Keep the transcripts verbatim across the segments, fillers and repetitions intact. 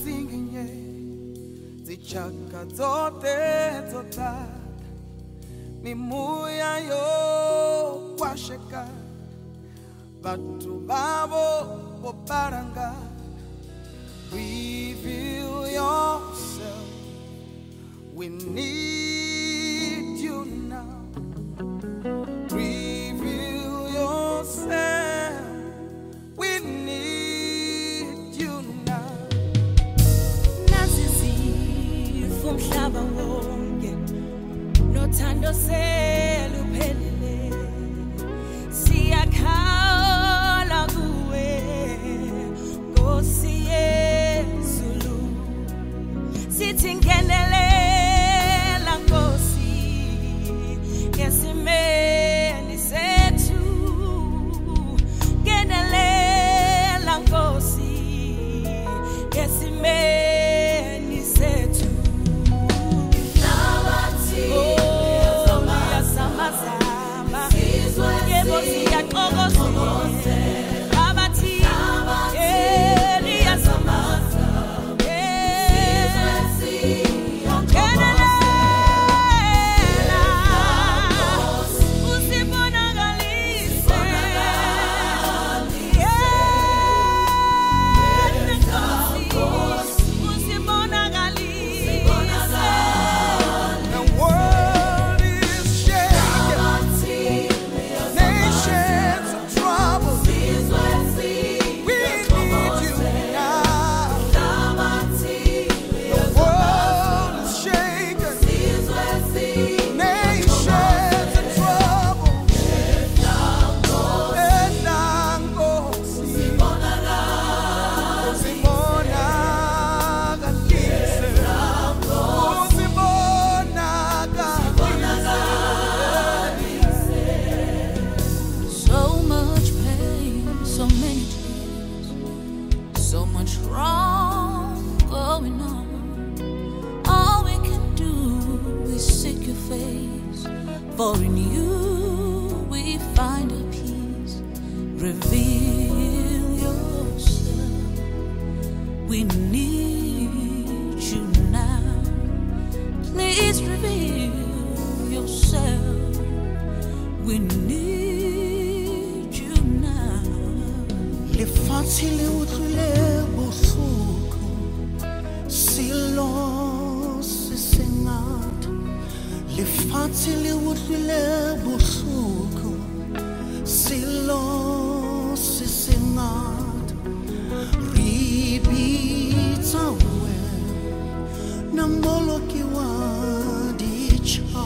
zinginye zichaka zote zotata mimuya yo kwasheka batu babo boparanga. Reveal yourself, we need you now. Reveal yourself, we need you now. Nazizi fumhlaba wonke nothando seluphelele siyakhala kuwe Nkosi Yezulu sithi ngenelela Nkosi ngesimeni sethu ngenelela Nkosi ngesimeni sethu nabathi yazamazama yebo siyaxokozela nabathi for in you we find a peace. Reveal yourself, we need you now. Please reveal yourself, we need you now. Le facile utrule bosuko silence sengat. Le facile utrule bosuko silence sengat. Ribita we namolo kiwa di cha.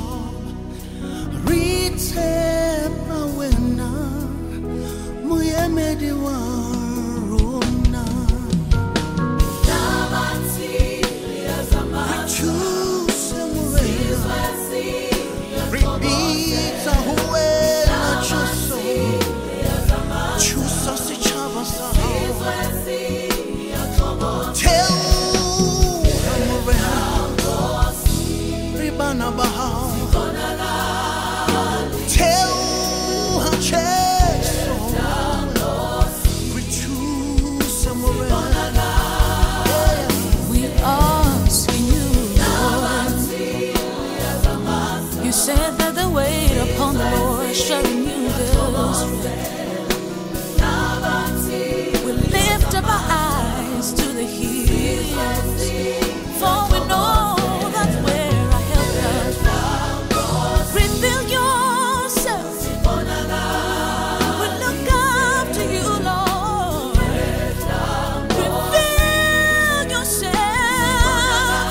Rite pawena muyemedi wa rona. Nabati yazamati Choose murena. Ribita huwe na chuso. Chuso si chava sa. Tell murena. Ribana baha. Tell her cheso. We choose murena. we asking you, Lord. You said that the weight upon the Lord shall renew their strength. We lift up our eyes to the hills, for we know that's where our help comes from. Reveal yourself. We look up to you, Lord. Reveal yourself.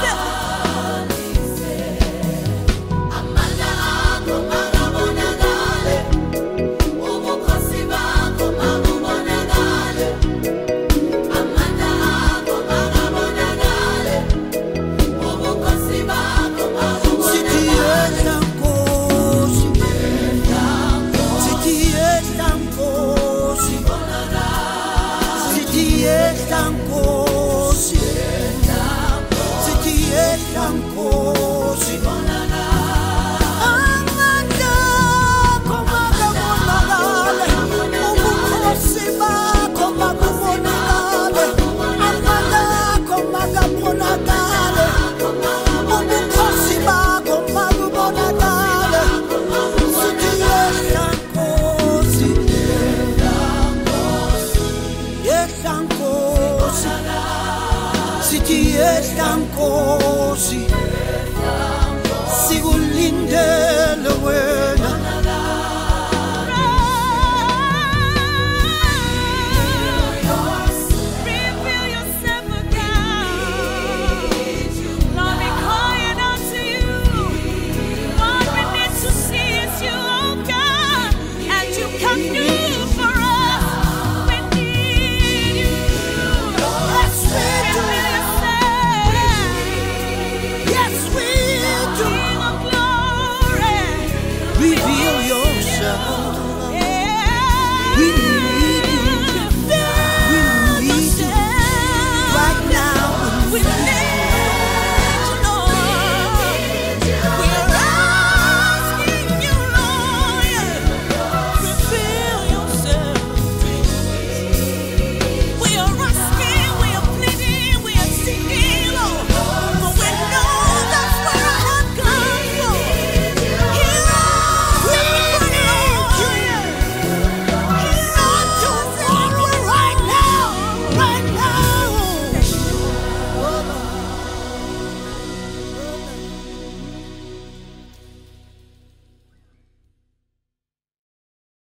Amanda ako magabonagale, ubukhosi bakho magubonagale. Amanda ako magabonagale, ubukhosi bakho magubonagale. Amanda, yehla Nkosi sikulindele wena